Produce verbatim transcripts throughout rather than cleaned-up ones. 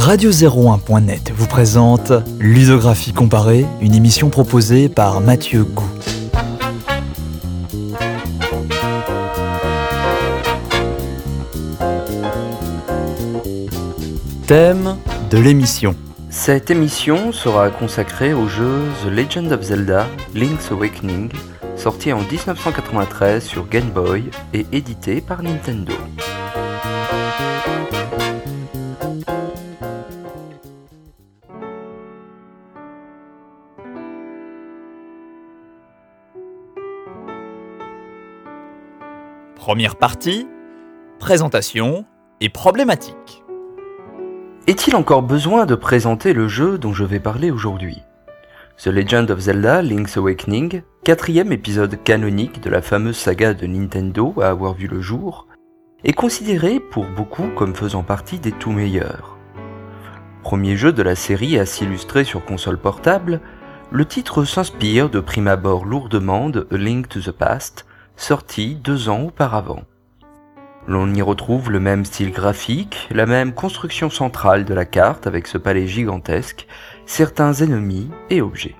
radio zéro un point net vous présente Ludographie comparée, une émission proposée par Mathieu Gou. Thème de l'émission. Cette émission sera consacrée au jeu The Legend of Zelda Link's Awakening, sorti en dix-neuf cent quatre-vingt-treize sur Game Boy et édité par Nintendo. Première partie, présentation et problématique. Est-il encore besoin de présenter le jeu dont je vais parler aujourd'hui ? The Legend of Zelda Link's Awakening, quatrième épisode canonique de la fameuse saga de Nintendo à avoir vu le jour, est considéré pour beaucoup comme faisant partie des tout meilleurs. Premier jeu de la série à s'illustrer sur console portable, le titre s'inspire de prime abord lourdement de A Link to the Past, sorti deux ans auparavant. L'on y retrouve le même style graphique, la même construction centrale de la carte avec ce palais gigantesque, certains ennemis et objets.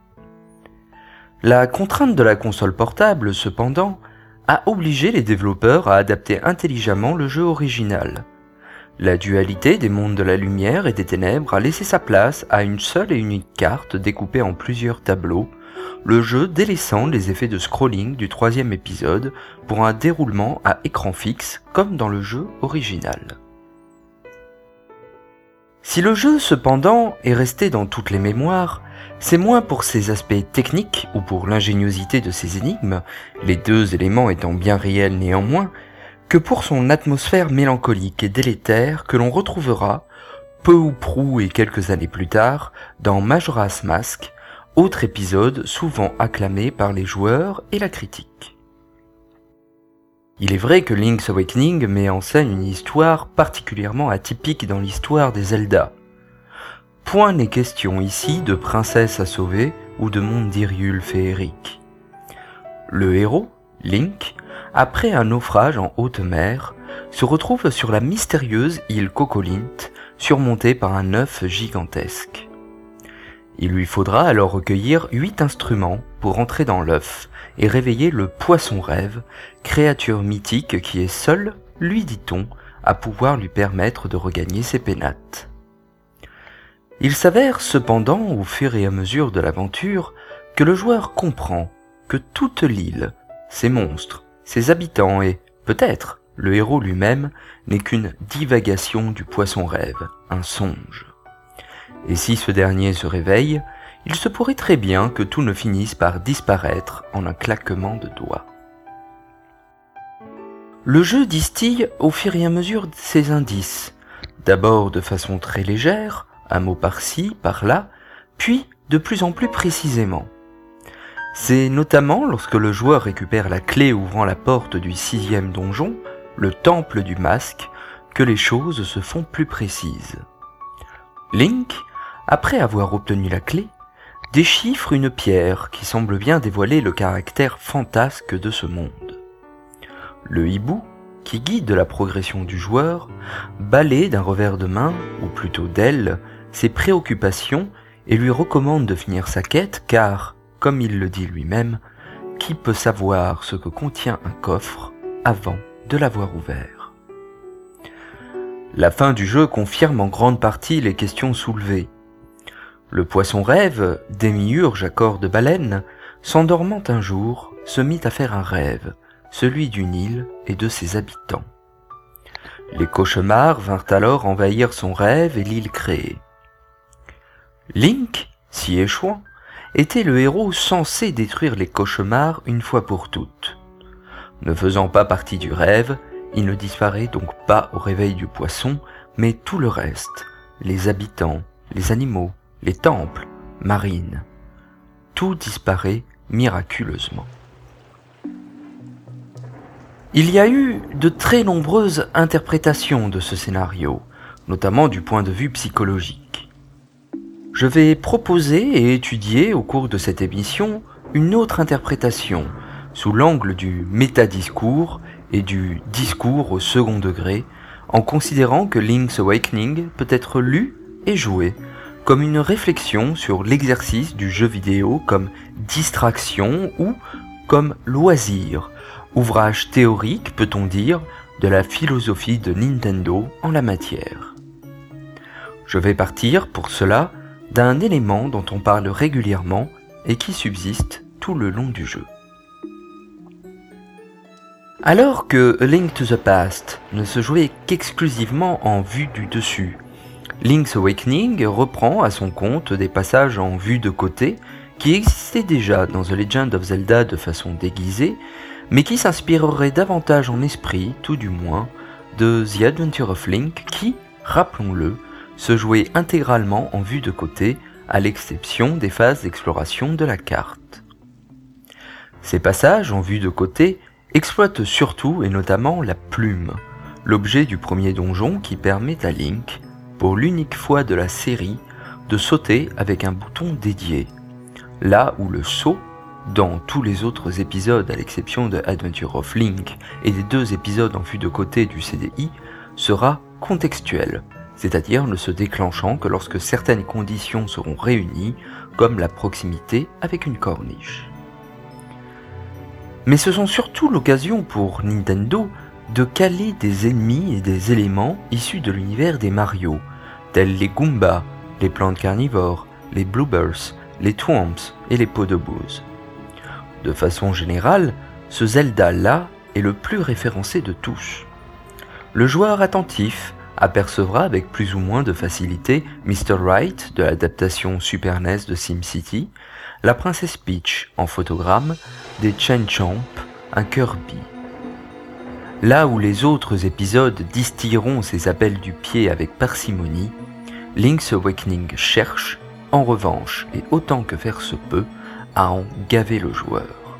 La contrainte de la console portable, cependant, a obligé les développeurs à adapter intelligemment le jeu original. La dualité des mondes de la lumière et des ténèbres a laissé sa place à une seule et unique carte découpée en plusieurs tableaux, le jeu délaissant les effets de scrolling du troisième épisode pour un déroulement à écran fixe comme dans le jeu original. Si le jeu cependant est resté dans toutes les mémoires, c'est moins pour ses aspects techniques ou pour l'ingéniosité de ses énigmes, les deux éléments étant bien réels néanmoins, que pour son atmosphère mélancolique et délétère que l'on retrouvera, peu ou prou et quelques années plus tard, dans Majora's Mask, autre épisode souvent acclamé par les joueurs et la critique. Il est vrai que Link's Awakening met en scène une histoire particulièrement atypique dans l'histoire des Zelda. Point n'est question ici de princesse à sauver ou de monde d'Hyrule féerique. Le héros, Link, après un naufrage en haute mer, se retrouve sur la mystérieuse île Kokolint, surmontée par un œuf gigantesque. Il lui faudra alors recueillir huit instruments pour entrer dans l'œuf et réveiller le poisson-rêve, créature mythique qui est seule, lui dit-on, à pouvoir lui permettre de regagner ses pénates. Il s'avère cependant, au fur et à mesure de l'aventure, que le joueur comprend que toute l'île, ses monstres, ses habitants et, peut-être, le héros lui-même, n'est qu'une divagation du poisson-rêve, un songe. Et si ce dernier se réveille, il se pourrait très bien que tout ne finisse par disparaître en un claquement de doigts. Le jeu distille au fur et à mesure ses indices, d'abord de façon très légère, un mot par-ci, par-là, puis de plus en plus précisément. C'est notamment lorsque le joueur récupère la clé ouvrant la porte du sixième donjon, le temple du masque, que les choses se font plus précises. Link, après avoir obtenu la clé, déchiffre une pierre qui semble bien dévoiler le caractère fantasque de ce monde. Le hibou, qui guide la progression du joueur, balaie d'un revers de main, ou plutôt d'aile, ses préoccupations et lui recommande de finir sa quête car, comme il le dit lui-même, qui peut savoir ce que contient un coffre avant de l'avoir ouvert ? La fin du jeu confirme en grande partie les questions soulevées. Le poisson-rêve, démiurge à corps de baleine, s'endormant un jour, se mit à faire un rêve, celui d'une île et de ses habitants. Les cauchemars vinrent alors envahir son rêve et l'île créée. Link, s'y échouant, était le héros censé détruire les cauchemars une fois pour toutes. Ne faisant pas partie du rêve, il ne disparaît donc pas au réveil du poisson, mais tout le reste, les habitants, les animaux, les temples, marines, tout disparaît miraculeusement. Il y a eu de très nombreuses interprétations de ce scénario, notamment du point de vue psychologique. Je vais proposer et étudier au cours de cette émission une autre interprétation, sous l'angle du métadiscours et du discours au second degré, en considérant que Link's Awakening peut être lu et joué comme une réflexion sur l'exercice du jeu vidéo comme distraction ou comme loisir, ouvrage théorique, peut-on dire, de la philosophie de Nintendo en la matière. Je vais partir pour cela d'un élément dont on parle régulièrement et qui subsiste tout le long du jeu. Alors que A Link to the Past ne se jouait qu'exclusivement en vue du dessus, Link's Awakening reprend à son compte des passages en vue de côté qui existaient déjà dans The Legend of Zelda de façon déguisée, mais qui s'inspireraient davantage en esprit, tout du moins, de The Adventure of Link qui, rappelons-le, se jouait intégralement en vue de côté, à l'exception des phases d'exploration de la carte. Ces passages en vue de côté exploitent surtout et notamment la plume, l'objet du premier donjon qui permet à Link, pour l'unique fois de la série, de sauter avec un bouton dédié, là où le saut, dans tous les autres épisodes à l'exception de Adventure of Link et des deux épisodes en vue de côté du C D I, sera contextuel, c'est-à-dire ne se déclenchant que lorsque certaines conditions seront réunies, comme la proximité avec une corniche. Mais ce sont surtout l'occasion pour Nintendo de caler des ennemis et des éléments issus de l'univers des Mario, tels les Goombas, les plantes carnivores, les Bloobers, les Thwomps et les Podoboos. De façon générale, ce Zelda-là est le plus référencé de tous. Le joueur attentif apercevra avec plus ou moins de facilité mister Right de l'adaptation Super N E S de SimCity, la princesse Peach en photogramme, des Chen Champ, un Kirby. Là où les autres épisodes distilleront ses appels du pied avec parcimonie, Link's Awakening cherche, en revanche, et autant que faire se peut, à en gaver le joueur.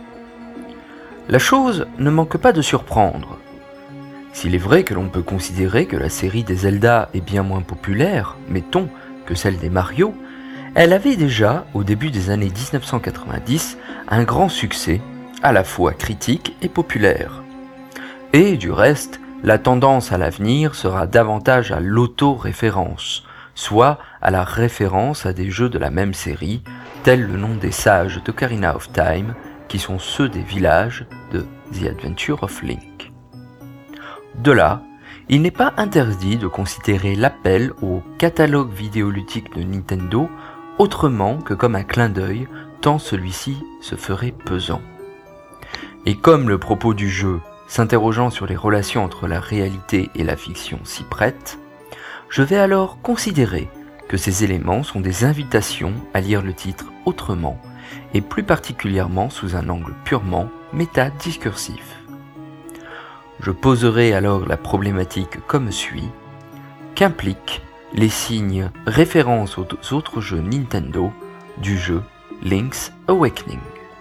La chose ne manque pas de surprendre. S'il est vrai que l'on peut considérer que la série des Zelda est bien moins populaire, mettons, que celle des Mario, elle avait déjà, au début des années dix-neuf cent quatre-vingt-dix, un grand succès, à la fois critique et populaire. Et du reste, la tendance à l'avenir sera davantage à l'auto-référence, soit à la référence à des jeux de la même série, tels le nom des sages d'Ocarina of Time, qui sont ceux des villages de The Adventure of Link. De là, il n'est pas interdit de considérer l'appel au catalogue vidéoludique de Nintendo autrement que comme un clin d'œil, tant celui-ci se ferait pesant. Et comme le propos du jeu, s'interrogeant sur les relations entre la réalité et la fiction s'y prête, je vais alors considérer que ces éléments sont des invitations à lire le titre autrement, et plus particulièrement sous un angle purement métadiscursif. Je poserai alors la problématique comme suit: qu'impliquent les signes références aux autres jeux Nintendo du jeu Link's Awakening?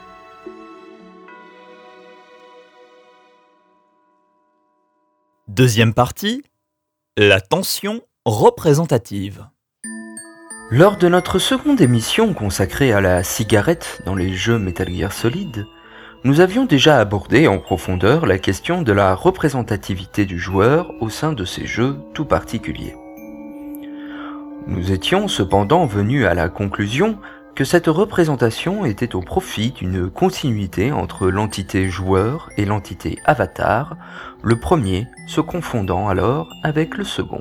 Deuxième partie, la tension représentative. Lors de notre seconde émission consacrée à la cigarette dans les jeux Metal Gear Solid, nous avions déjà abordé en profondeur la question de la représentativité du joueur au sein de ces jeux tout particuliers. Nous étions cependant venus à la conclusion que cette représentation était au profit d'une continuité entre l'entité joueur et l'entité avatar, le premier se confondant alors avec le second.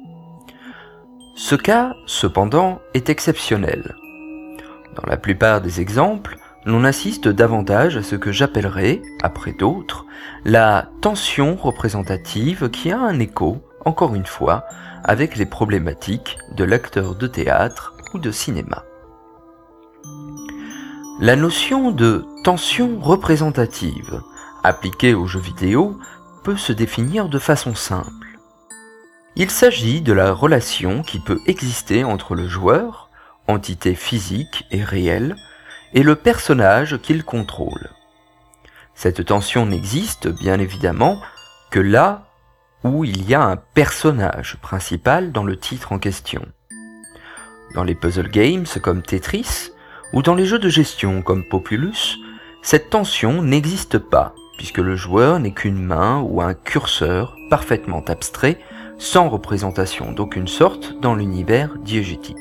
Ce cas, cependant, est exceptionnel. Dans la plupart des exemples, l'on assiste davantage à ce que j'appellerais, après d'autres, la tension représentative qui a un écho, encore une fois, avec les problématiques de l'acteur de théâtre ou de cinéma. La notion de tension représentative, appliquée aux jeux vidéo, peut se définir de façon simple. Il s'agit de la relation qui peut exister entre le joueur, entité physique et réelle, et le personnage qu'il contrôle. Cette tension n'existe, bien évidemment, que là où il y a un personnage principal dans le titre en question. Dans les puzzle games comme Tetris, ou dans les jeux de gestion comme Populous, cette tension n'existe pas, puisque le joueur n'est qu'une main ou un curseur parfaitement abstrait, sans représentation d'aucune sorte dans l'univers diégétique.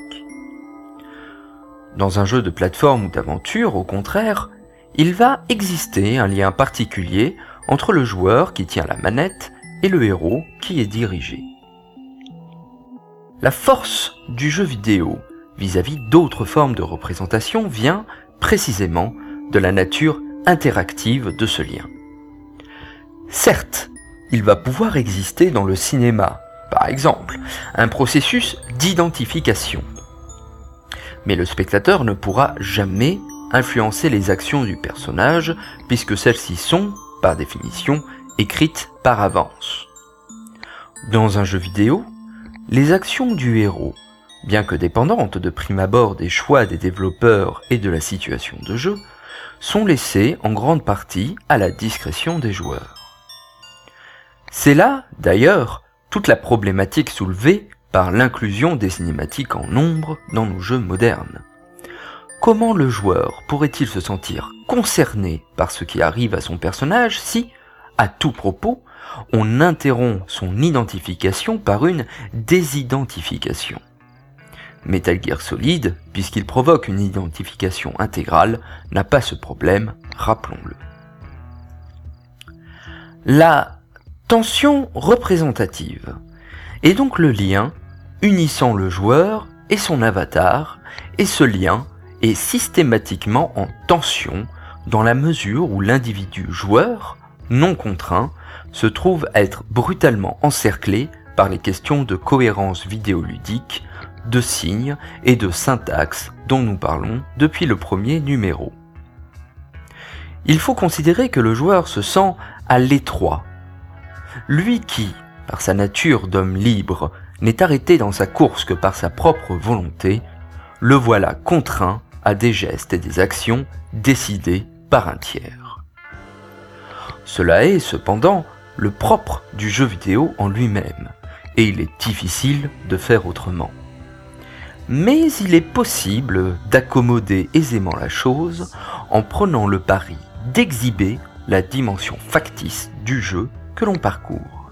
Dans un jeu de plateforme ou d'aventure, au contraire, il va exister un lien particulier entre le joueur qui tient la manette et le héros qui est dirigé. La force du jeu vidéo vis-à-vis d'autres formes de représentation vient précisément de la nature interactive de ce lien. Certes, il va pouvoir exister dans le cinéma, par exemple, un processus d'identification. Mais le spectateur ne pourra jamais influencer les actions du personnage puisque celles-ci sont, par définition, écrites par avance. Dans un jeu vidéo, les actions du héros, bien que dépendantes de prime abord des choix des développeurs et de la situation de jeu, sont laissées en grande partie à la discrétion des joueurs. C'est là, d'ailleurs, toute la problématique soulevée par l'inclusion des cinématiques en nombre dans nos jeux modernes. Comment le joueur pourrait-il se sentir concerné par ce qui arrive à son personnage si, à tout propos, on interrompt son identification par une désidentification? Metal Gear Solid, puisqu'il provoque une identification intégrale, n'a pas ce problème, rappelons-le. La tension représentative est donc le lien unissant le joueur et son avatar, et ce lien est systématiquement en tension dans la mesure où l'individu joueur, non contraint, se trouve être brutalement encerclé par les questions de cohérence vidéoludique, de signes et de syntaxe dont nous parlons depuis le premier numéro. Il faut considérer que le joueur se sent à l'étroit. Lui qui, par sa nature d'homme libre, n'est arrêté dans sa course que par sa propre volonté, le voilà contraint à des gestes et des actions décidés par un tiers. Cela est cependant le propre du jeu vidéo en lui-même, et il est difficile de faire autrement. Mais il est possible d'accommoder aisément la chose en prenant le pari d'exhiber la dimension factice du jeu que l'on parcourt.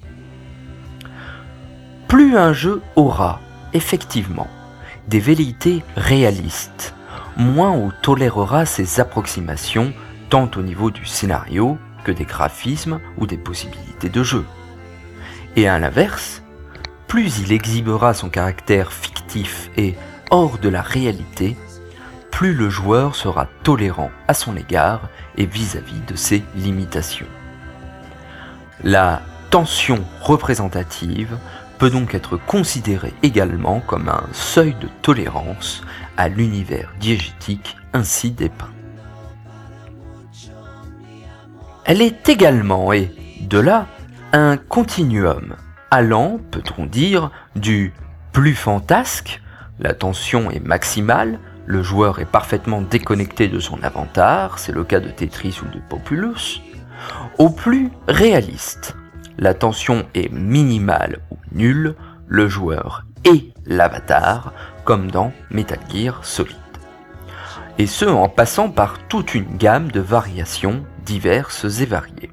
Plus un jeu aura, effectivement, des velléités réalistes, moins on tolérera ses approximations tant au niveau du scénario que des graphismes ou des possibilités de jeu. Et à l'inverse, plus il exhibera son caractère fictif et hors de la réalité, plus le joueur sera tolérant à son égard et vis-à-vis de ses limitations. La tension représentative peut donc être considérée également comme un seuil de tolérance à l'univers diégétique ainsi dépeint. Elle est également, et de là, un continuum allant, peut-on dire, du plus fantasque, la tension est maximale, le joueur est parfaitement déconnecté de son avatar, c'est le cas de Tetris ou de Populous, au plus réaliste. La tension est minimale ou nulle, le joueur et l'avatar, comme dans Metal Gear Solid. Et ce en passant par toute une gamme de variations diverses et variées.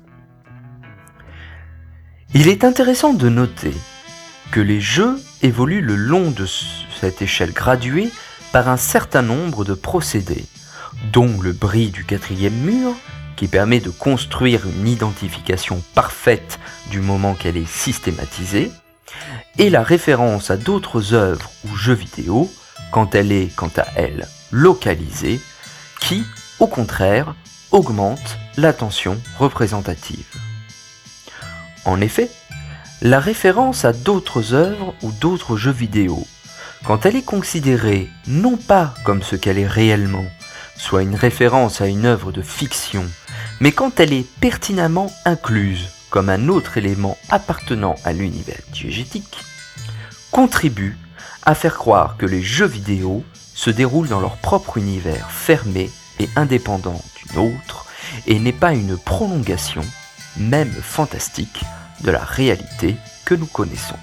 Il est intéressant de noter que les jeux évoluent le long de cette échelle graduée par un certain nombre de procédés, dont le bris du quatrième mur, qui permet de construire une identification parfaite du moment qu'elle est systématisée, et la référence à d'autres œuvres ou jeux vidéo, quand elle est, quant à elle, localisée, qui, au contraire, augmente la tension représentative. En effet, la référence à d'autres œuvres ou d'autres jeux vidéo, quand elle est considérée non pas comme ce qu'elle est réellement, soit une référence à une œuvre de fiction, mais quand elle est pertinemment incluse comme un autre élément appartenant à l'univers diégétique, contribue à faire croire que les jeux vidéo se déroulent dans leur propre univers fermé et indépendant d'une autre, et n'est pas une prolongation, même fantastique, de la réalité que nous connaissons.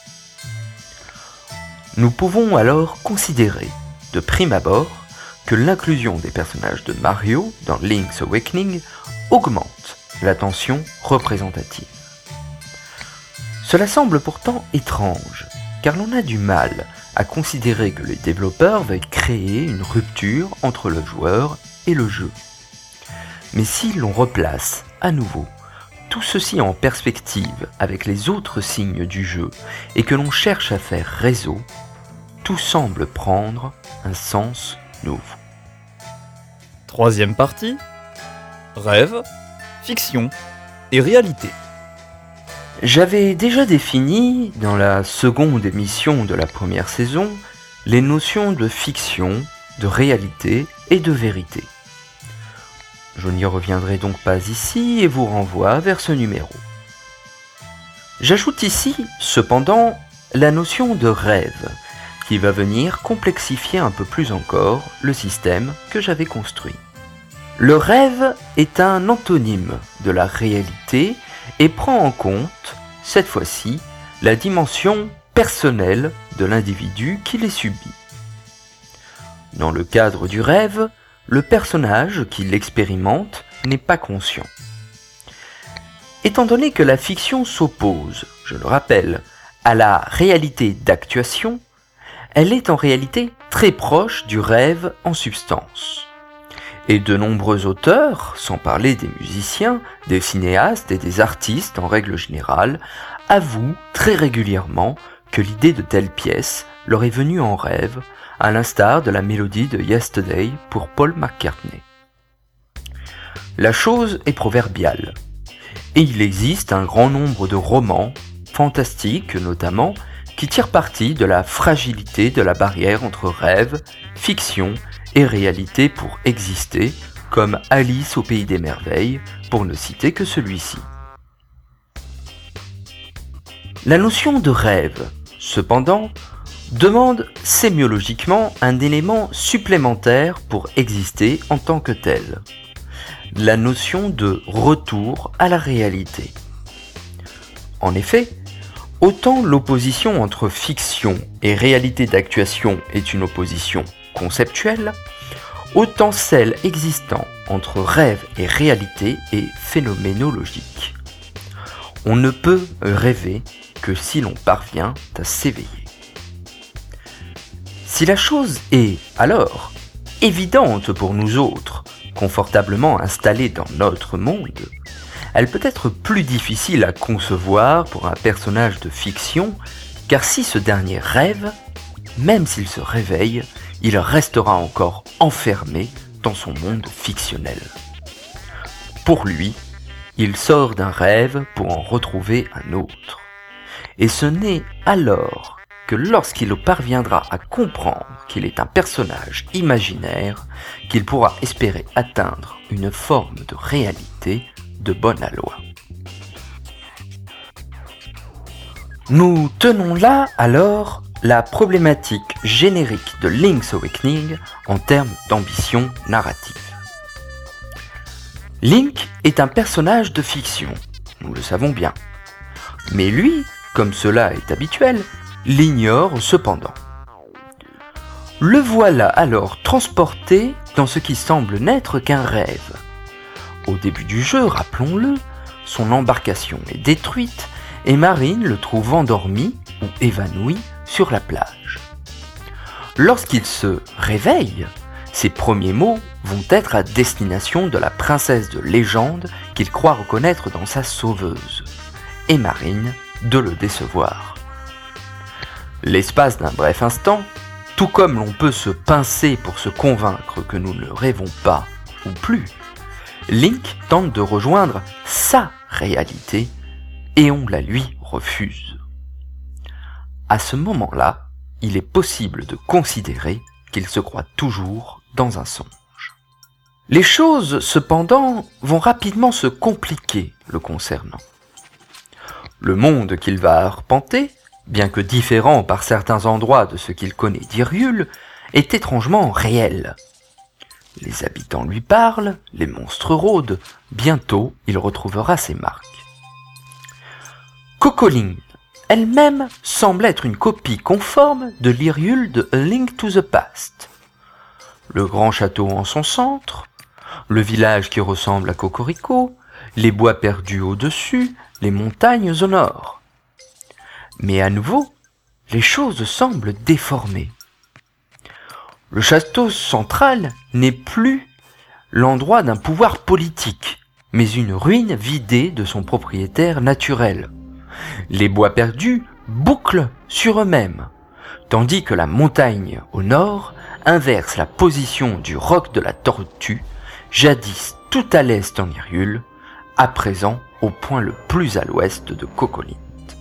Nous pouvons alors considérer, de prime abord, que l'inclusion des personnages de Mario dans Link's Awakening augmente la tension représentative. Cela semble pourtant étrange, car l'on a du mal à considérer que les développeurs veuillent créer une rupture entre le joueur et le jeu. Mais si l'on replace à nouveau tout ceci en perspective avec les autres signes du jeu et que l'on cherche à faire réseau, tout semble prendre un sens nouveau. Troisième partie, rêve, fiction et réalité. J'avais déjà défini, dans la seconde émission de la première saison, les notions de fiction, de réalité et de vérité. Je n'y reviendrai donc pas ici et vous renvoie vers ce numéro. J'ajoute ici, cependant, la notion de rêve, qui va venir complexifier un peu plus encore le système que j'avais construit. Le rêve est un antonyme de la réalité et prend en compte, cette fois-ci, la dimension personnelle de l'individu qui les subit. Dans le cadre du rêve, le personnage qui l'expérimente n'est pas conscient. Étant donné que la fiction s'oppose, je le rappelle, à la réalité d'actuation, elle est en réalité très proche du rêve en substance. Et de nombreux auteurs, sans parler des musiciens, des cinéastes et des artistes en règle générale, avouent très régulièrement que l'idée de telle pièce leur est venue en rêve, à l'instar de la mélodie de Yesterday pour Paul McCartney. La chose est proverbiale, et il existe un grand nombre de romans, fantastiques notamment, qui tirent parti de la fragilité de la barrière entre rêve, fiction et réalité pour exister, comme Alice au pays des merveilles, pour ne citer que celui-ci. La notion de rêve, cependant, demande sémiologiquement un élément supplémentaire pour exister en tant que tel, la notion de retour à la réalité. En effet, autant l'opposition entre fiction et réalité d'actuation est une opposition conceptuelle, autant celle existant entre rêve et réalité est phénoménologique. On ne peut rêver que si l'on parvient à s'éveiller. Si la chose est, alors, évidente pour nous autres, confortablement installés dans notre monde, elle peut être plus difficile à concevoir pour un personnage de fiction, car si ce dernier rêve, même s'il se réveille, il restera encore enfermé dans son monde fictionnel. Pour lui, il sort d'un rêve pour en retrouver un autre. Et ce n'est alors que lorsqu'il parviendra à comprendre qu'il est un personnage imaginaire, qu'il pourra espérer atteindre une forme de réalité de bonne aloi. Nous tenons là alors la problématique générique de Link's Awakening en termes d'ambition narrative. Link est un personnage de fiction, nous le savons bien. Mais lui, comme cela est habituel, l'ignore cependant. Le voilà alors transporté dans ce qui semble n'être qu'un rêve. Au début du jeu, rappelons-le, son embarcation est détruite et Marine le trouve endormi ou évanoui sur la plage. Lorsqu'il se réveille, ses premiers mots vont être à destination de la princesse de légende qu'il croit reconnaître dans sa sauveuse, et Marine de le décevoir. L'espace d'un bref instant, tout comme l'on peut se pincer pour se convaincre que nous ne rêvons pas ou plus, Link tente de rejoindre sa réalité et on la lui refuse. À ce moment-là, il est possible de considérer qu'il se croit toujours dans un songe. Les choses, cependant, vont rapidement se compliquer le concernant. Le monde qu'il va arpenter, bien que différent par certains endroits de ce qu'il connaît d'Hyrule, est étrangement réel. Les habitants lui parlent, les monstres rôdent, bientôt il retrouvera ses marques. Cocoline, elle-même, semble être une copie conforme de l'Hyrule de A Link to the Past. Le grand château en son centre, le village qui ressemble à Cocorico, les bois perdus au-dessus, les montagnes au nord. Mais à nouveau, les choses semblent déformées. Le château central n'est plus l'endroit d'un pouvoir politique, mais une ruine vidée de son propriétaire naturel. Les bois perdus bouclent sur eux-mêmes, tandis que la montagne au nord inverse la position du roc de la Tortue, jadis tout à l'est en Hyrule, à présent au point le plus à l'ouest de Cocolint.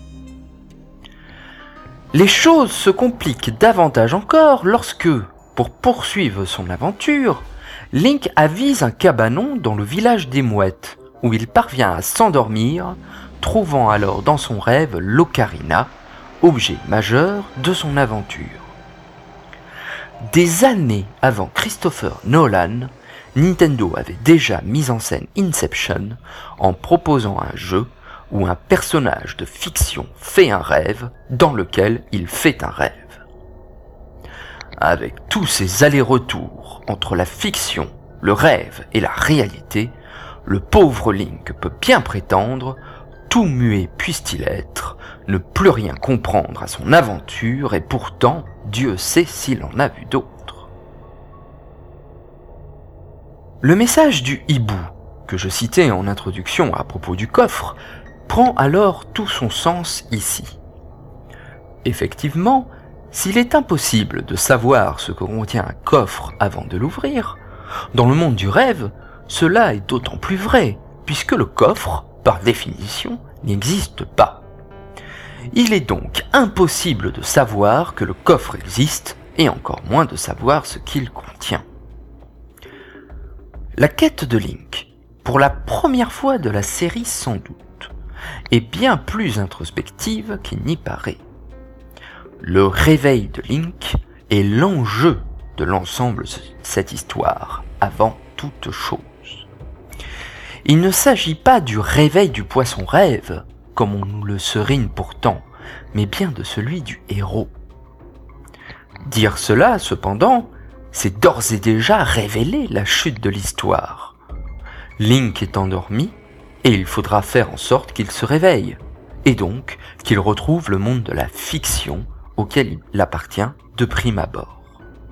Les choses se compliquent davantage encore lorsque, pour poursuivre son aventure, Link avise un cabanon dans le village des Mouettes, où il parvient à s'endormir, trouvant alors dans son rêve l'ocarina, objet majeur de son aventure. Des années avant Christopher Nolan, Nintendo avait déjà mis en scène Inception en proposant un jeu où un personnage de fiction fait un rêve dans lequel il fait un rêve. Avec tous ces allers-retours entre la fiction, le rêve et la réalité, le pauvre Link peut bien prétendre, tout muet puisse-t-il être, ne plus rien comprendre à son aventure et pourtant, Dieu sait s'il en a vu d'autres. Le message du hibou, que je citais en introduction à propos du coffre, prend alors tout son sens ici. Effectivement, s'il est impossible de savoir ce que contient un coffre avant de l'ouvrir, dans le monde du rêve, cela est d'autant plus vrai, puisque le coffre, par définition, n'existe pas. Il est donc impossible de savoir que le coffre existe, et encore moins de savoir ce qu'il contient. La quête de Link, pour la première fois de la série sans doute, est bien plus introspective qu'il n'y paraît. Le réveil de Link est l'enjeu de l'ensemble de cette histoire, avant toute chose. Il ne s'agit pas du réveil du poisson rêve, comme on nous le serine pourtant, mais bien de celui du héros. Dire cela, cependant, c'est d'ores et déjà révéler la chute de l'histoire. Link est endormi, et il faudra faire en sorte qu'il se réveille, et donc qu'il retrouve le monde de la fiction auquel il appartient de prime abord.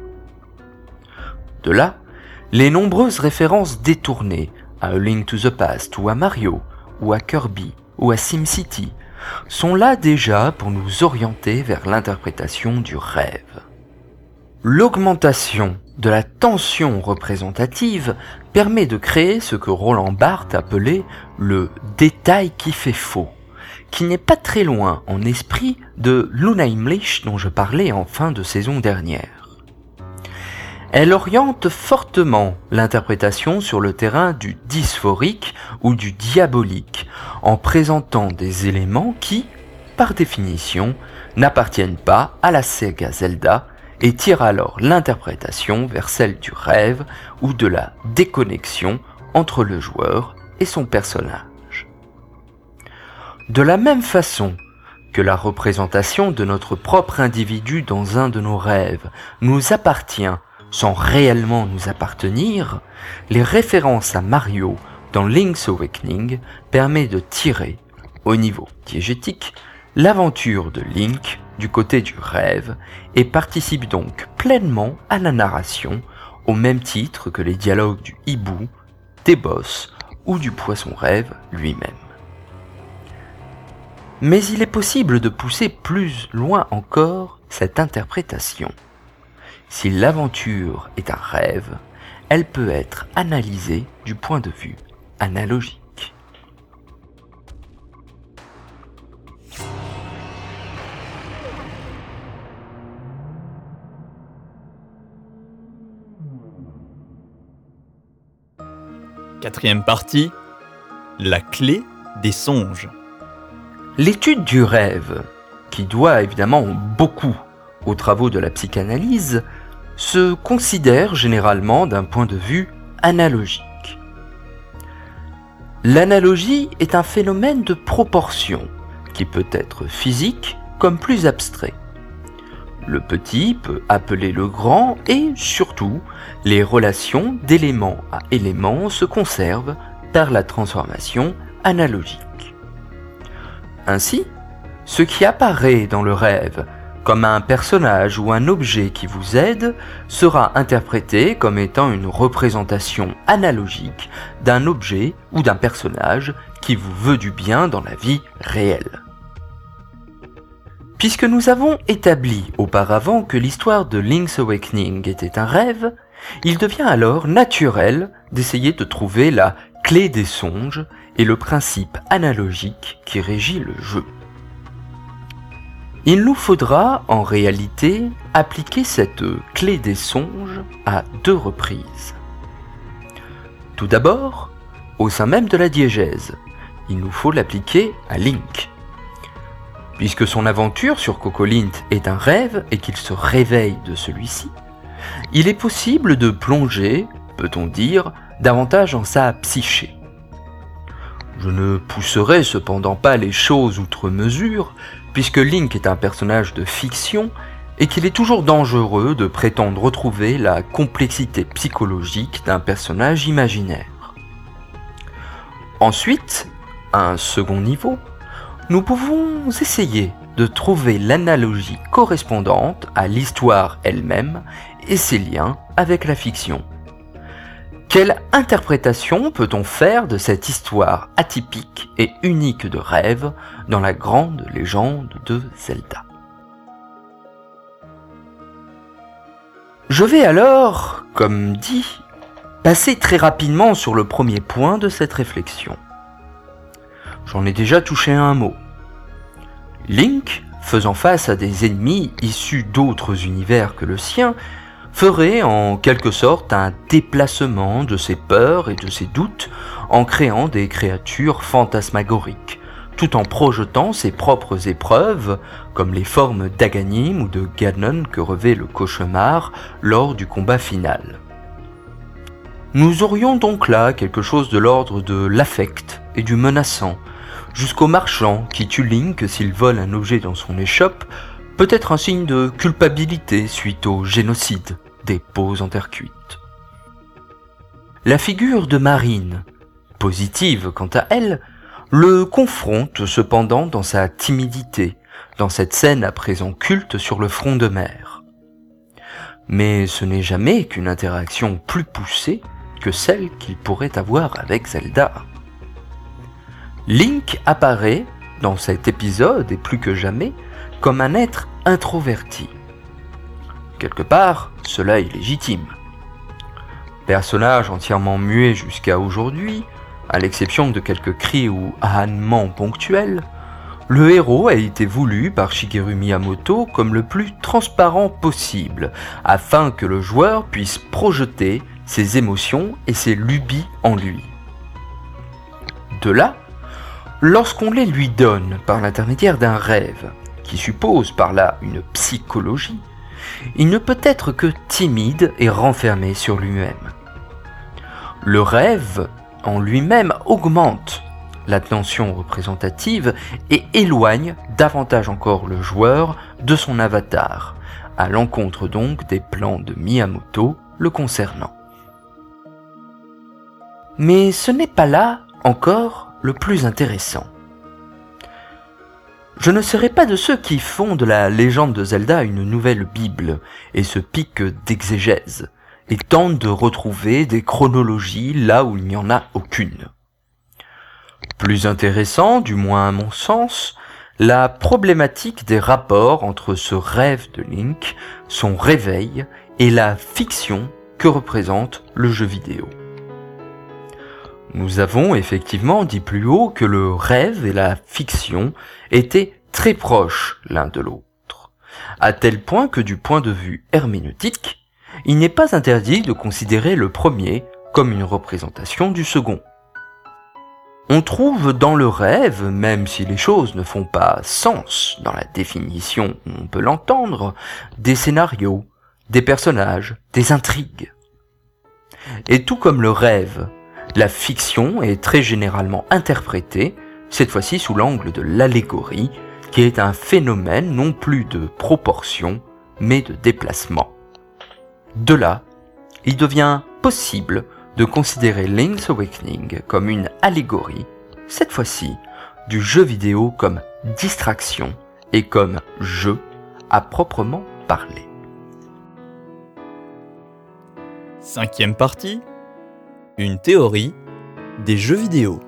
De là, les nombreuses références détournées à A Link to the Past ou à Mario, ou à Kirby, ou à SimCity, sont là déjà pour nous orienter vers l'interprétation du rêve. L'augmentation de la tension représentative permet de créer ce que Roland Barthes appelait le « détail qui fait faux », qui n'est pas très loin en esprit de l'Unheimlich dont je parlais en fin de saison dernière. Elle oriente fortement l'interprétation sur le terrain du dysphorique ou du diabolique, en présentant des éléments qui, par définition, n'appartiennent pas à la saga Zelda et tirent alors l'interprétation vers celle du rêve ou de la déconnexion entre le joueur et son personnage. De la même façon que la représentation de notre propre individu dans un de nos rêves nous appartient sans réellement nous appartenir, les références à Mario dans Link's Awakening permettent de tirer, au niveau diégétique, l'aventure de Link du côté du rêve et participe donc pleinement à la narration au même titre que les dialogues du hibou, des boss ou du poisson rêve lui-même. Mais il est possible de pousser plus loin encore cette interprétation. Si l'aventure est un rêve, elle peut être analysée du point de vue analogique. Quatrième partie, la clé des songes. L'étude du rêve, qui doit évidemment beaucoup aux travaux de la psychanalyse, se considère généralement d'un point de vue analogique. L'analogie est un phénomène de proportion qui peut être physique comme plus abstrait. Le petit peut appeler le grand et, surtout, les relations d'élément à élément se conservent par la transformation analogique. Ainsi, ce qui apparaît dans le rêve comme un personnage ou un objet qui vous aide sera interprété comme étant une représentation analogique d'un objet ou d'un personnage qui vous veut du bien dans la vie réelle. Puisque nous avons établi auparavant que l'histoire de Link's Awakening était un rêve, il devient alors naturel d'essayer de trouver la clé des songes et le principe analogique qui régit le jeu. Il nous faudra en réalité appliquer cette clé des songes à deux reprises. Tout d'abord, au sein même de la diégèse, il nous faut l'appliquer à Link. Puisque son aventure sur Cocolint est un rêve et qu'il se réveille de celui-ci, il est possible de plonger, peut-on dire, davantage en sa psyché. Je ne pousserai cependant pas les choses outre mesure, puisque Link est un personnage de fiction et qu'il est toujours dangereux de prétendre retrouver la complexité psychologique d'un personnage imaginaire. Ensuite, à un second niveau, nous pouvons essayer de trouver l'analogie correspondante à l'histoire elle-même et ses liens avec la fiction. Quelle interprétation peut-on faire de cette histoire atypique et unique de rêve dans la grande légende de Zelda ? Je vais alors, comme dit, passer très rapidement sur le premier point de cette réflexion. J'en ai déjà touché un mot. Link, faisant face à des ennemis issus d'autres univers que le sien, ferait en quelque sorte un déplacement de ses peurs et de ses doutes en créant des créatures fantasmagoriques, tout en projetant ses propres épreuves, comme les formes d'Aganim ou de Ganon que revêt le cauchemar lors du combat final. Nous aurions donc là quelque chose de l'ordre de l'affect et du menaçant, jusqu'au marchand qui tue Link s'il vole un objet dans son échoppe, peut être un signe de culpabilité suite au génocide des peaux en terre cuite. La figure de Marine, positive quant à elle, le confronte cependant dans sa timidité, dans cette scène à présent culte sur le front de mer. Mais ce n'est jamais qu'une interaction plus poussée que celle qu'il pourrait avoir avec Zelda. Link apparaît, dans cet épisode et plus que jamais, comme un être introverti. Quelque part, cela est légitime. Personnage entièrement muet jusqu'à aujourd'hui, à l'exception de quelques cris ou ahannements ponctuels, le héros a été voulu par Shigeru Miyamoto comme le plus transparent possible, afin que le joueur puisse projeter ses émotions et ses lubies en lui. De là, lorsqu'on les lui donne par l'intermédiaire d'un rêve, qui suppose par là une psychologie, il ne peut être que timide et renfermé sur lui-même. Le rêve, en lui-même, augmente la tension représentative et éloigne davantage encore le joueur de son avatar, à l'encontre donc des plans de Miyamoto le concernant. Mais ce n'est pas là, encore, le plus intéressant. Je ne serai pas de ceux qui font de la légende de Zelda une nouvelle Bible et se piquent d'exégèse et tentent de retrouver des chronologies là où il n'y en a aucune. Plus intéressant, du moins à mon sens, la problématique des rapports entre ce rêve de Link, son réveil et la fiction que représente le jeu vidéo. Nous avons effectivement dit plus haut que le rêve et la fiction étaient très proches l'un de l'autre, à tel point que du point de vue herméneutique, il n'est pas interdit de considérer le premier comme une représentation du second. On trouve dans le rêve, même si les choses ne font pas sens dans la définition où on peut l'entendre, des scénarios, des personnages, des intrigues. Et tout comme le rêve, la fiction est très généralement interprétée, cette fois-ci sous l'angle de l'allégorie, qui est un phénomène non plus de proportion, mais de déplacement. De là, il devient possible de considérer Link's Awakening comme une allégorie, cette fois-ci, du jeu vidéo comme distraction et comme jeu à proprement parler. Cinquième partie, une théorie des jeux vidéo.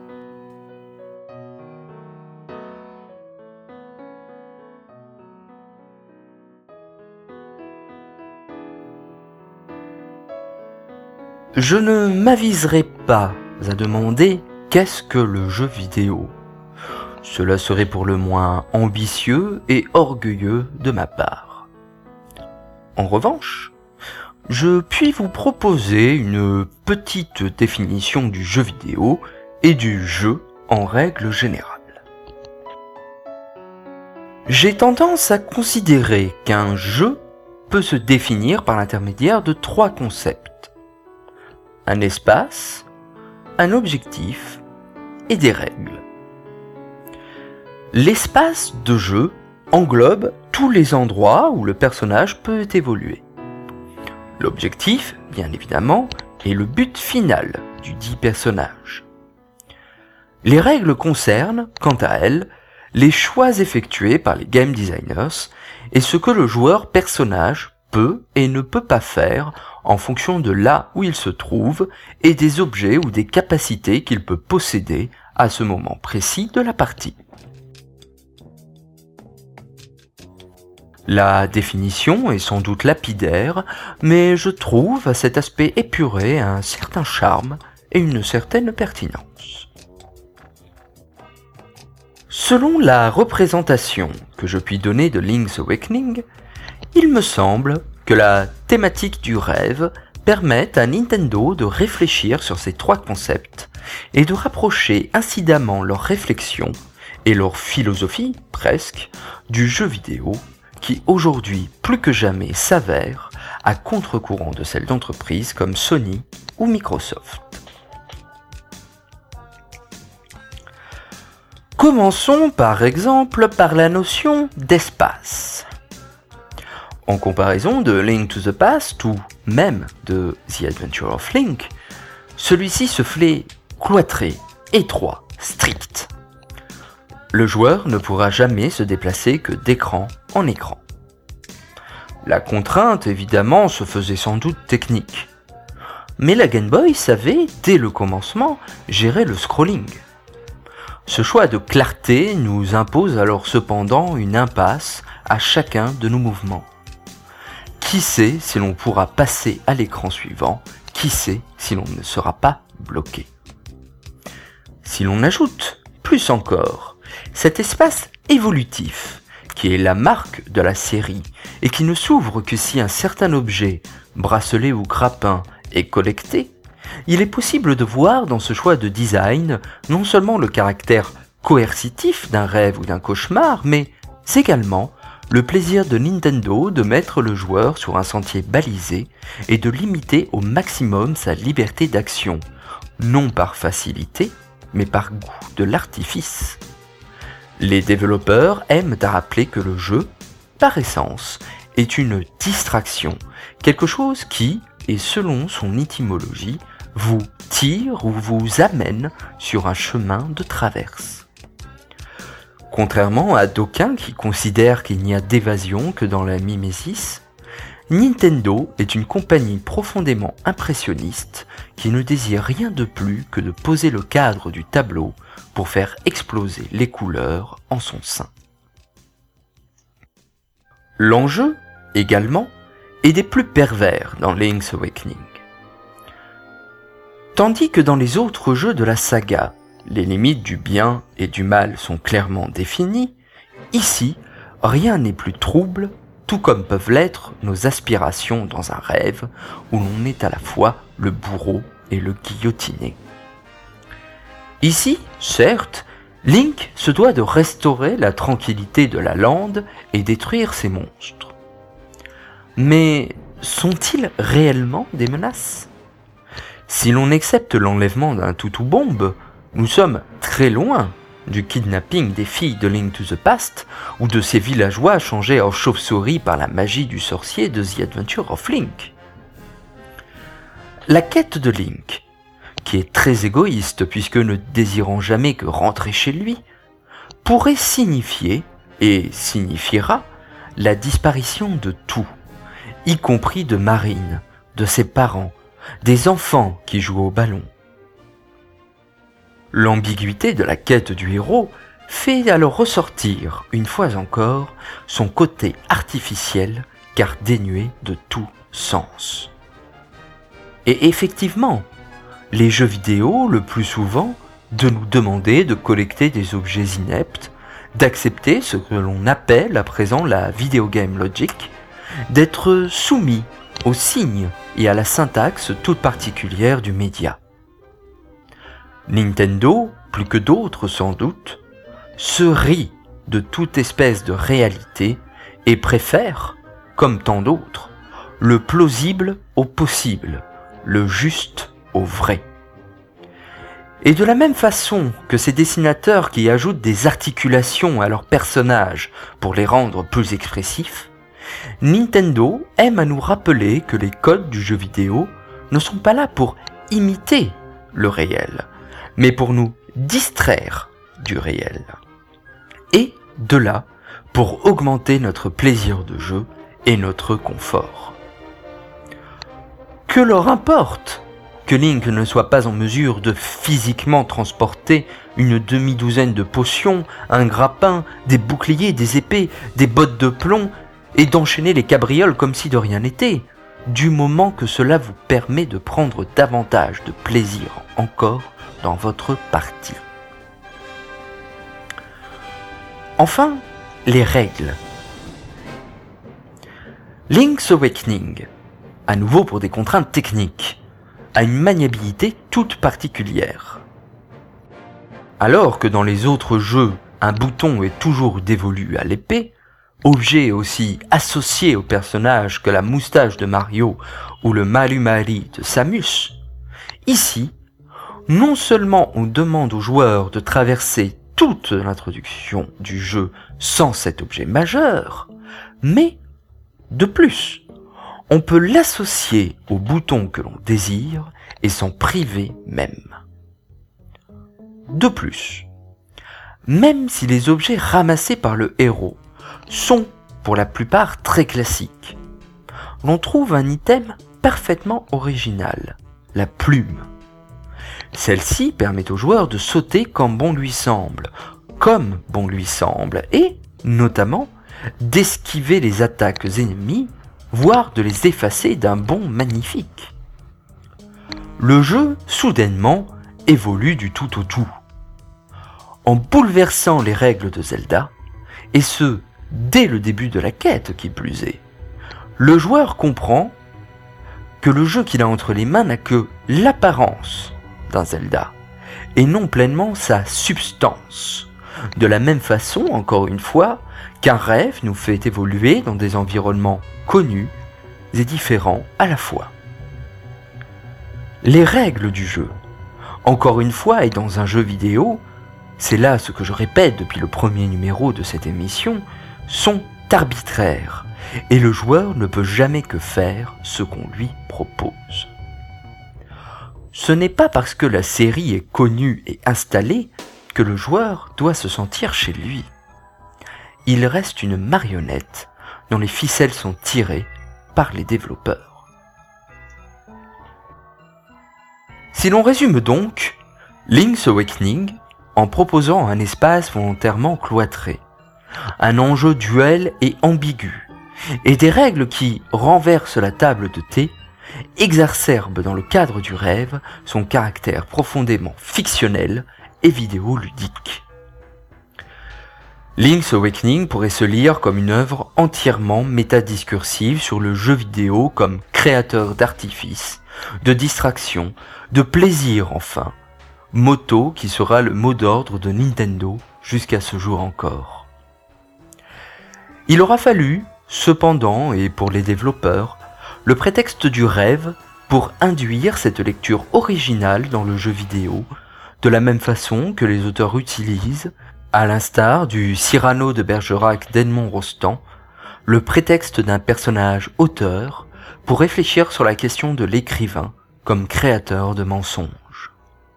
Je ne m'aviserai pas à demander qu'est-ce que le jeu vidéo. Cela serait pour le moins ambitieux et orgueilleux de ma part. En revanche, je puis vous proposer une petite définition du jeu vidéo et du jeu en règle générale. J'ai tendance à considérer qu'un jeu peut se définir par l'intermédiaire de trois concepts. Un espace, un objectif et des règles. L'espace de jeu englobe tous les endroits où le personnage peut évoluer. L'objectif, bien évidemment, est le but final du dit personnage. Les règles concernent, quant à elles, les choix effectués par les game designers et ce que le joueur personnage peut et ne peut pas faire en fonction de là où il se trouve et des objets ou des capacités qu'il peut posséder à ce moment précis de la partie. La définition est sans doute lapidaire, mais je trouve à cet aspect épuré un certain charme et une certaine pertinence. Selon la représentation que je puis donner de Link's Awakening, il me semble que la thématique du rêve permet à Nintendo de réfléchir sur ces trois concepts et de rapprocher incidemment leur réflexion et leur philosophie, presque, du jeu vidéo qui aujourd'hui plus que jamais s'avère à contre-courant de celles d'entreprises comme Sony ou Microsoft. Commençons par exemple par la notion d'espace. En comparaison de Link to the Past ou même de The Adventure of Link, celui-ci se fait cloîtré, étroit, strict. Le joueur ne pourra jamais se déplacer que d'écran en écran. La contrainte, évidemment, se faisait sans doute technique. Mais la Game Boy savait, dès le commencement, gérer le scrolling. Ce choix de clarté nous impose alors cependant une impasse à chacun de nos mouvements. Qui sait si l'on pourra passer à l'écran suivant, qui sait si l'on ne sera pas bloqué. Si l'on ajoute, plus encore, cet espace évolutif, qui est la marque de la série et qui ne s'ouvre que si un certain objet, bracelet ou grappin, est collecté, il est possible de voir dans ce choix de design non seulement le caractère coercitif d'un rêve ou d'un cauchemar, mais également le plaisir de Nintendo de mettre le joueur sur un sentier balisé et de limiter au maximum sa liberté d'action, non par facilité, mais par goût de l'artifice. Les développeurs aiment à rappeler que le jeu, par essence, est une distraction, quelque chose qui, et selon son étymologie, vous tire ou vous amène sur un chemin de traverse. Contrairement à d'aucuns qui considèrent qu'il n'y a d'évasion que dans la mimésis, Nintendo est une compagnie profondément impressionniste qui ne désire rien de plus que de poser le cadre du tableau pour faire exploser les couleurs en son sein. L'enjeu, également, est des plus pervers dans Link's Awakening. Tandis que dans les autres jeux de la saga, les limites du bien et du mal sont clairement définies, ici, rien n'est plus trouble, tout comme peuvent l'être nos aspirations dans un rêve où l'on est à la fois le bourreau et le guillotiné. Ici, certes, Link se doit de restaurer la tranquillité de la lande et détruire ses monstres. Mais sont-ils réellement des menaces ? Si l'on accepte l'enlèvement d'un toutou-bombe, nous sommes très loin du kidnapping des filles de Link to the Past ou de ces villageois changés en chauves-souris par la magie du sorcier de The Adventure of Link. La quête de Link, qui est très égoïste puisque ne désirant jamais que rentrer chez lui, pourrait signifier, et signifiera, la disparition de tout, y compris de Marine, de ses parents, des enfants qui jouent au ballon. L'ambiguïté de la quête du héros fait alors ressortir, une fois encore, son côté artificiel car dénué de tout sens. Et effectivement, les jeux vidéo, le plus souvent, de nous demander de collecter des objets ineptes, d'accepter ce que l'on appelle à présent la video game logic, d'être soumis aux signes et à la syntaxe toute particulière du média. Nintendo, plus que d'autres sans doute, se rit de toute espèce de réalité et préfère, comme tant d'autres, le plausible au possible, le juste au vrai. Et de la même façon que ces dessinateurs qui ajoutent des articulations à leurs personnages pour les rendre plus expressifs, Nintendo aime à nous rappeler que les codes du jeu vidéo ne sont pas là pour imiter le réel, mais pour nous distraire du réel. Et de là, pour augmenter notre plaisir de jeu et notre confort. Que leur importe que Link ne soit pas en mesure de physiquement transporter une demi-douzaine de potions, un grappin, des boucliers, des épées, des bottes de plomb, et d'enchaîner les cabrioles comme si de rien n'était, du moment que cela vous permet de prendre davantage de plaisir encore dans votre partie. Enfin, les règles. Link's Awakening, à nouveau pour des contraintes techniques, a une maniabilité toute particulière. Alors que dans les autres jeux, un bouton est toujours dévolu à l'épée, objet aussi associé au personnage que la moustache de Mario ou le Malumali de Samus, ici, non seulement on demande aux joueurs de traverser toute l'introduction du jeu sans cet objet majeur, mais, de plus, on peut l'associer au bouton que l'on désire et s'en priver même. De plus, même si les objets ramassés par le héros sont pour la plupart très classiques, l'on trouve un item parfaitement original, la plume. Celle-ci permet au joueur de sauter quand bon lui semble, comme bon lui semble, et, notamment, d'esquiver les attaques ennemies, voire de les effacer d'un bond magnifique. Le jeu, soudainement, évolue du tout au tout. En bouleversant les règles de Zelda, et ce, dès le début de la quête qui plus est, le joueur comprend que le jeu qu'il a entre les mains n'a que l'apparence d'un Zelda, et non pleinement sa substance. De la même façon, encore une fois, qu'un rêve nous fait évoluer dans des environnements connus et différents à la fois. Les règles du jeu, encore une fois et dans un jeu vidéo, c'est là ce que je répète depuis le premier numéro de cette émission, sont arbitraires, et le joueur ne peut jamais que faire ce qu'on lui propose. Ce n'est pas parce que la série est connue et installée que le joueur doit se sentir chez lui. Il reste une marionnette dont les ficelles sont tirées par les développeurs. Si l'on résume donc, Link's Awakening, en proposant un espace volontairement cloîtré, un enjeu duel et ambigu, et des règles qui renversent la table de thé, exacerbe dans le cadre du rêve son caractère profondément fictionnel et vidéoludique. Link's Awakening pourrait se lire comme une œuvre entièrement métadiscursive sur le jeu vidéo comme créateur d'artifice, de distraction, de plaisir enfin, motto qui sera le mot d'ordre de Nintendo jusqu'à ce jour encore. Il aura fallu, cependant, et pour les développeurs, le prétexte du rêve pour induire cette lecture originale dans le jeu vidéo, de la même façon que les auteurs utilisent, à l'instar du Cyrano de Bergerac d'Edmond Rostand, le prétexte d'un personnage auteur pour réfléchir sur la question de l'écrivain comme créateur de mensonges.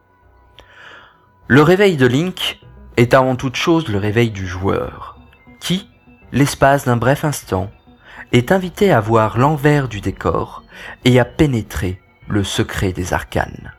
Le réveil de Link est avant toute chose le réveil du joueur, qui, l'espace d'un bref instant, est invité à voir l'envers du décor et à pénétrer le secret des arcanes.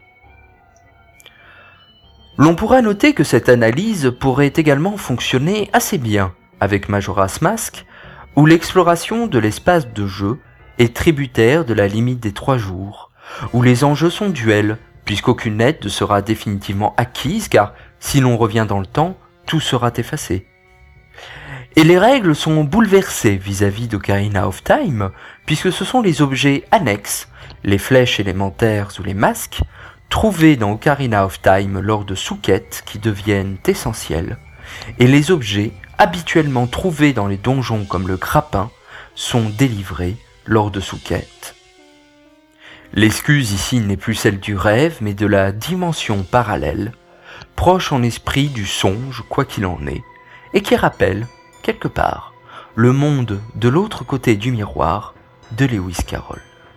L'on pourra noter que cette analyse pourrait également fonctionner assez bien avec Majora's Mask, où l'exploration de l'espace de jeu est tributaire de la limite des trois jours, où les enjeux sont duels, puisqu'aucune aide ne sera définitivement acquise, car si l'on revient dans le temps, tout sera effacé. Et les règles sont bouleversées vis-à-vis d'Ocarina of Time, puisque ce sont les objets annexes, les flèches élémentaires ou les masques, trouvés dans Ocarina of Time lors de sous-quêtes qui deviennent essentielles, et les objets habituellement trouvés dans les donjons comme le grappin sont délivrés lors de sous-quêtes. L'excuse ici n'est plus celle du rêve, mais de la dimension parallèle, proche en esprit du songe, quoi qu'il en est, et qui rappelle, quelque part, le monde de l'autre côté du miroir de Lewis Carroll.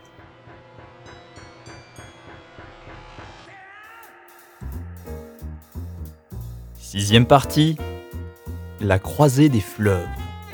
Sixième partie, la croisée des fleuves.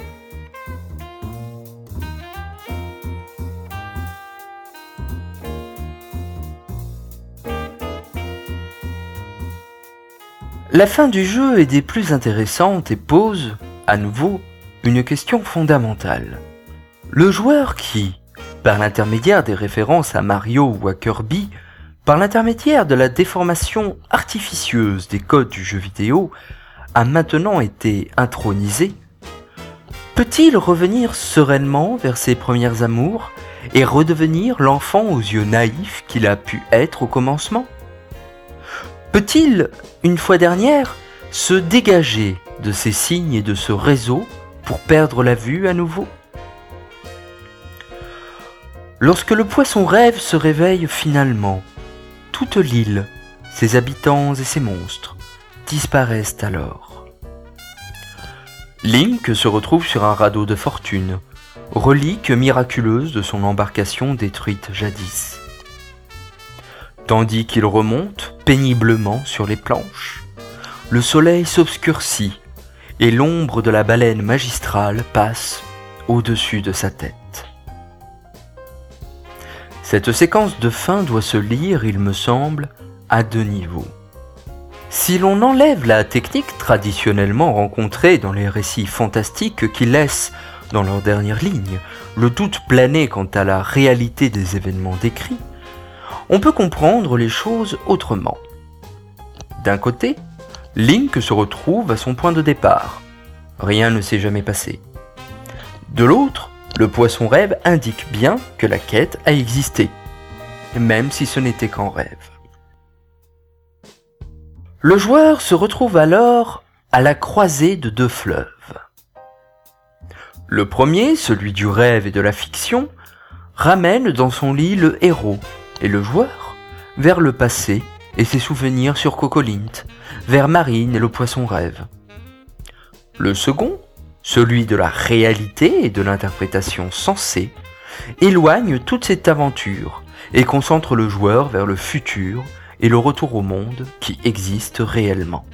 La fin du jeu est des plus intéressantes et pose, à nouveau, une question fondamentale. Le joueur qui, par l'intermédiaire des références à Mario ou à Kirby, par l'intermédiaire de la déformation artificieuse des codes du jeu vidéo, a maintenant été intronisé, peut-il revenir sereinement vers ses premières amours et redevenir l'enfant aux yeux naïfs qu'il a pu être au commencement ? Peut-il, une fois dernière, se dégager de ces signes et de ce réseau pour perdre la vue à nouveau ? Lorsque le poisson rêve se réveille finalement, toute l'île, ses habitants et ses monstres, disparaissent alors. Link se retrouve sur un radeau de fortune, relique miraculeuse de son embarcation détruite jadis. Tandis qu'il remonte péniblement sur les planches, le soleil s'obscurcit et l'ombre de la baleine magistrale passe au-dessus de sa tête. Cette séquence de fin doit se lire, il me semble, à deux niveaux. Si l'on enlève la technique traditionnellement rencontrée dans les récits fantastiques qui laissent, dans leurs dernières lignes, le doute planer quant à la réalité des événements décrits, on peut comprendre les choses autrement. D'un côté, Link se retrouve à son point de départ. Rien ne s'est jamais passé. De l'autre, le poisson rêve indique bien que la quête a existé, même si ce n'était qu'en rêve. Le joueur se retrouve alors à la croisée de deux fleuves. Le premier, celui du rêve et de la fiction, ramène dans son lit le héros et le joueur vers le passé et ses souvenirs sur Cocolint, vers Marine et le poisson rêve. Le second, celui de la réalité et de l'interprétation sensée, éloigne toute cette aventure et concentre le joueur vers le futur et le retour au monde qui existe réellement.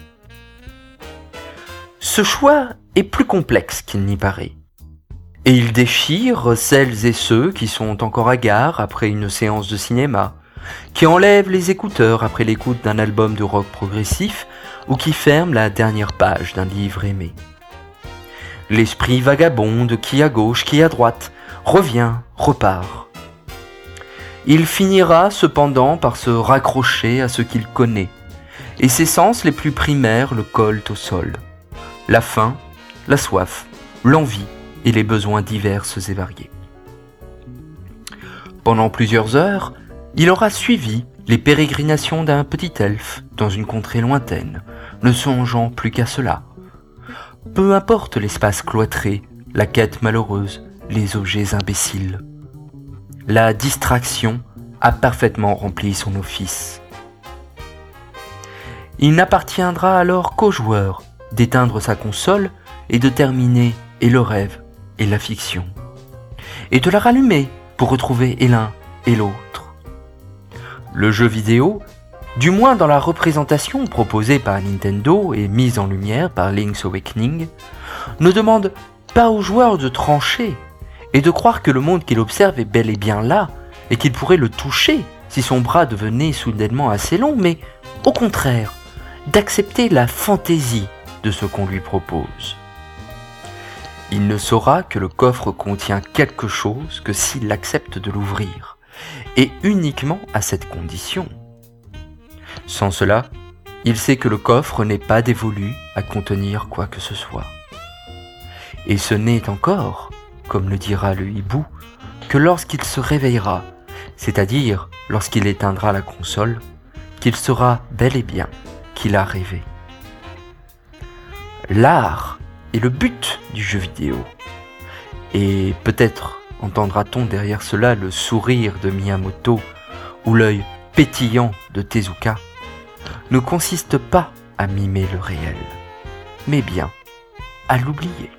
Ce choix est plus complexe qu'il n'y paraît, et il déchire celles et ceux qui sont encore hagards après une séance de cinéma, qui enlèvent les écouteurs après l'écoute d'un album de rock progressif ou qui ferment la dernière page d'un livre aimé. L'esprit vagabonde qui à gauche, qui à droite, revient, repart. Il finira cependant par se raccrocher à ce qu'il connaît, et ses sens les plus primaires le collent au sol. La faim, la soif, l'envie et les besoins divers et variés. Pendant plusieurs heures, il aura suivi les pérégrinations d'un petit elfe dans une contrée lointaine, ne songeant plus qu'à cela. Peu importe l'espace cloîtré, la quête malheureuse, les objets imbéciles. La distraction a parfaitement rempli son office. Il n'appartiendra alors qu'au joueur d'éteindre sa console et de terminer et le rêve et la fiction, et de la rallumer pour retrouver et l'un et l'autre. Le jeu vidéo, du moins dans la représentation proposée par Nintendo et mise en lumière par Link's Awakening, ne demande pas au joueur de trancher et de croire que le monde qu'il observe est bel et bien là et qu'il pourrait le toucher si son bras devenait soudainement assez long, mais au contraire, d'accepter la fantaisie de ce qu'on lui propose. Il ne saura que le coffre contient quelque chose que s'il accepte de l'ouvrir, et uniquement à cette condition. Sans cela, il sait que le coffre n'est pas dévolu à contenir quoi que ce soit. Et ce n'est encore, comme le dira le hibou, que lorsqu'il se réveillera, c'est-à-dire lorsqu'il éteindra la console, qu'il saura bel et bien qu'il a rêvé. L'art est le but du jeu vidéo. Et peut-être entendra-t-on derrière cela le sourire de Miyamoto ou l'œil pétillant de Tezuka, ne consiste pas à mimer le réel, mais bien à l'oublier.